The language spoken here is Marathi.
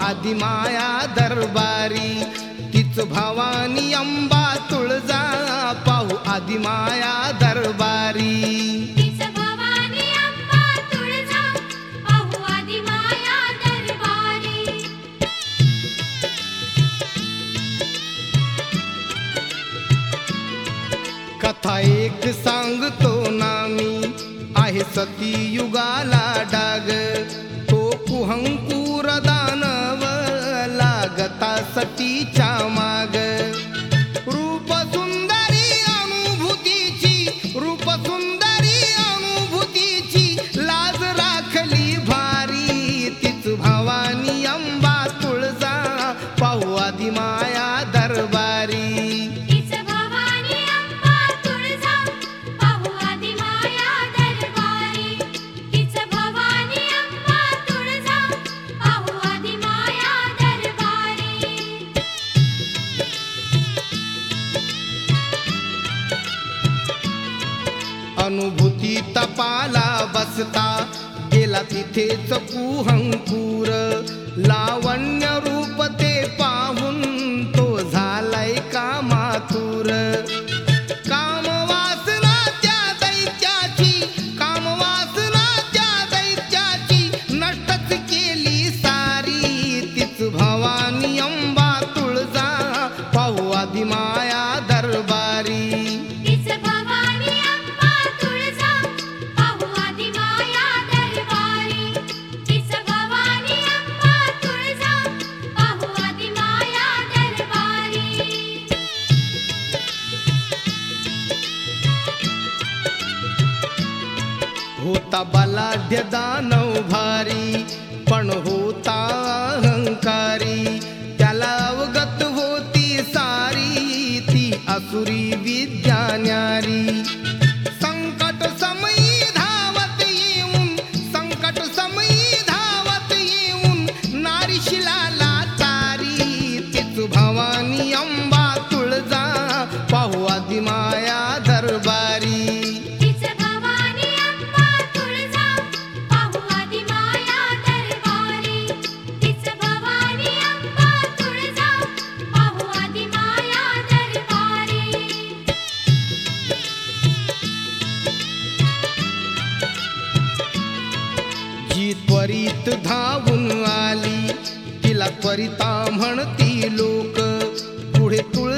आदिमाया दरबारी, तीच भवानी अंबा तुळजा पाहू आदिमाया दरबारी. कथा एक सांगतो ना मी, आहे सतीयुगाला डाग, तो कुहंकूर दानव लागता सतीच्या माग. रूप सुंदरी अनुभूतीची, रूप सुंदरी अनुभूतीची, लाज राखली भारी, तीच भवानी अंबा तुळजा पाहू आदिमाया दरबारी. अनुभूती तपाला बसता, गेला तिथेच कुहंकूर, लावण्य रूप ते पाहून तो झालाय कामातुर. कामवासना त्या दैत्याची, कामवासना त्या दैत्याची, नष्टच केली सारी, तीच भवानी अंबा तुळजा पाहू आदिमाया दरबारी. होता बलाढ्य दानव भारी, पण होता अहंकारी, त्याला अवगत होती सारी, ती असुरी विद्या न्यारी. संकट समयी धावत येऊन, संकट समयी धावत येऊन, नारीशिला लाचारी, तीच भवानी अंबा तुळजा पाहू आदिमाया दरबारी. त्वरित धावून आली, तिला त्वरिता म्हणती लोक, पुढे तुळ